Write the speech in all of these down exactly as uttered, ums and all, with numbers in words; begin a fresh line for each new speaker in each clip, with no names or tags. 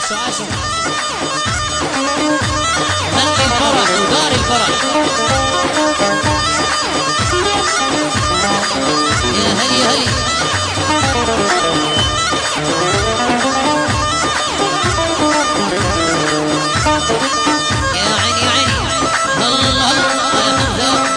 عاشوا عاشوا خلي الفرح ودار الفرح يا هلي هلي يا عيني يا عيني الله الله يا حمزة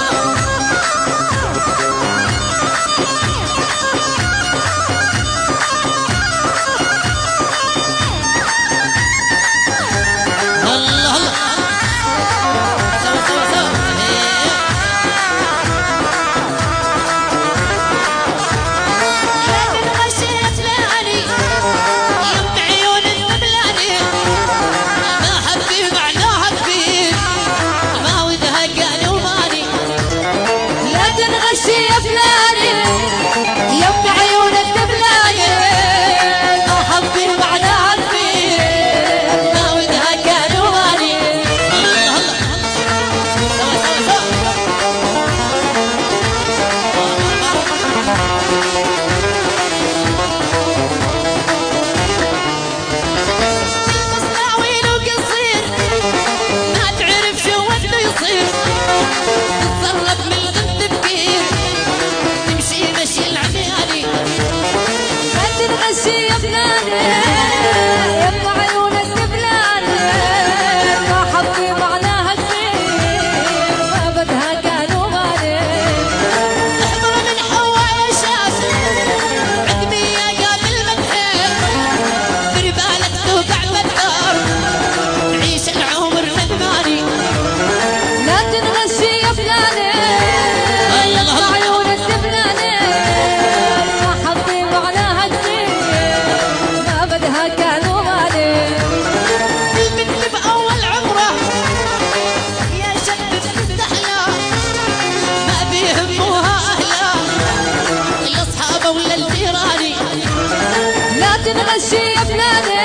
نغشي يا فلاني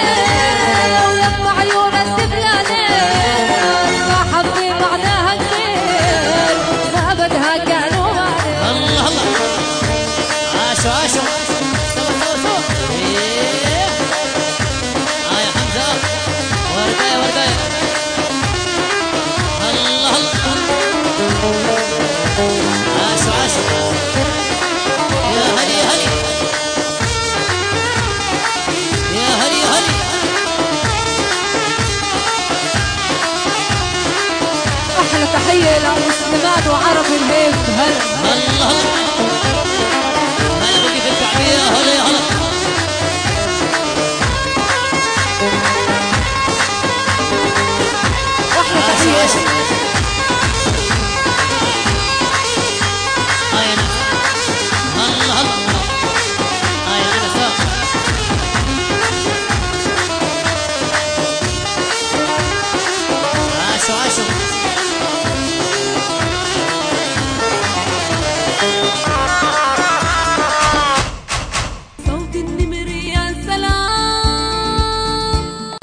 ويما عيون الدبلاني ما حظي معناها كثير ما بدها كانوا مالي.
الله الله عاشوا عاشوا سوا سوا سوا ايه ها يا حمزة ورداية ورداية الله الله عاشوا عاشوا يا هلي هلي
أحلى تحية لمسلمات وعرب الهيب. هلا
الله